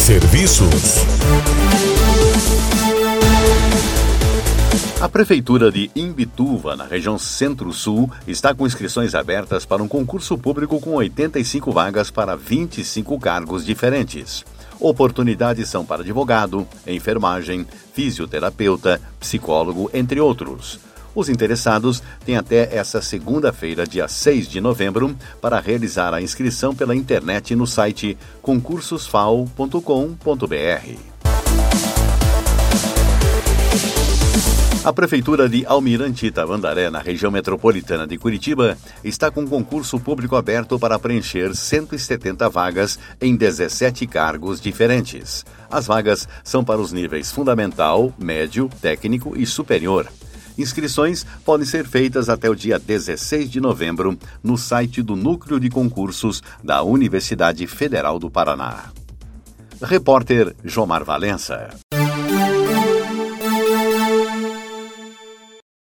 Serviços. A Prefeitura de Imbituva, na região Centro-Sul, está com inscrições abertas para um concurso público com 85 vagas para 25 cargos diferentes. Oportunidades são para advogado, enfermagem, fisioterapeuta, psicólogo, entre outros. Os interessados têm até esta segunda-feira, dia 6 de novembro, para realizar a inscrição pela internet no site concursosfal.com.br. A Prefeitura de Almirante Tamandaré, na região metropolitana de Curitiba, está com um concurso público aberto para preencher 170 vagas em 17 cargos diferentes. As vagas são para os níveis fundamental, médio, técnico e superior. Inscrições podem ser feitas até o dia 16 de novembro no site do Núcleo de Concursos da Universidade Federal do Paraná. Repórter Jomar Valença.